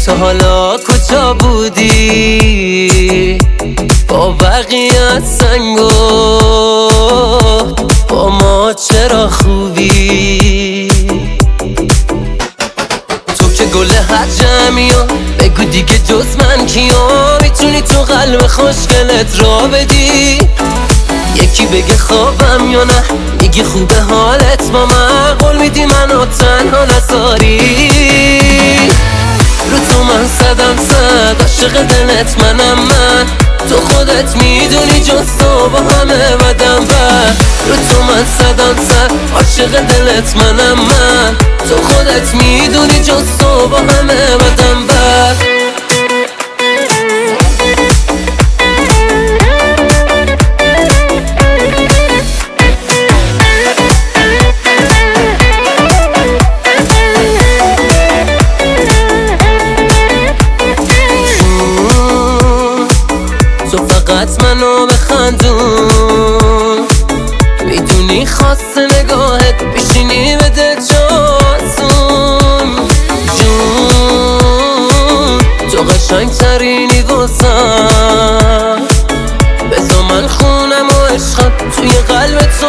تو حالا کجا بودی؟ با بقیه سنگو با ما چرا خوبی؟ تو که گل هر جمعیو بگو دیگه جز من کیا میتونی تو قلب خوشگلت را بدی؟ یکی بگه خوابم یا نه میگی خوبه حالت با من قول میدی منو تنها نذاری؟ رو تو من صدم صد عاشق دلت منم من تو خودت میدونی جز تو با همه بدم بر رو تو من صدم صد عاشق دلت منم من تو خودت میدونی جز تو با همه بدم بر تو فقط منو بخندون میدونی خواست نگاهت بشینی بده جاسون جون تو قشنگ ترینی واسم بذار من خونم و عشقم توی قلب تو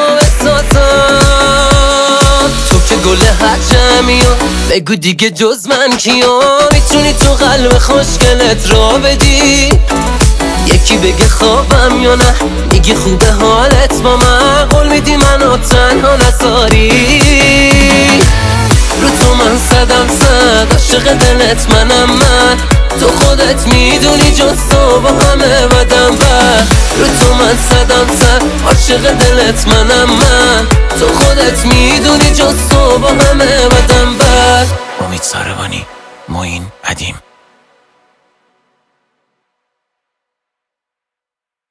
بسازم تو که گل هر جمعیو بگو دیگه جز من کیا میتونی تو قلب خوشگلت را بدی؟ یکی بگه خوابم یا نه میگی خوبه حالت با من قول میدی منو تنها نذاری؟ رو تو من صدم صد عاشق دلت منم من تو خودت میدونی جز تو با همه بدم بر رو تو من صدم صد عاشق دلت منم من تو خودت میدونی جز تو با همه بدم بر. امید ساربانی، معین ادیم.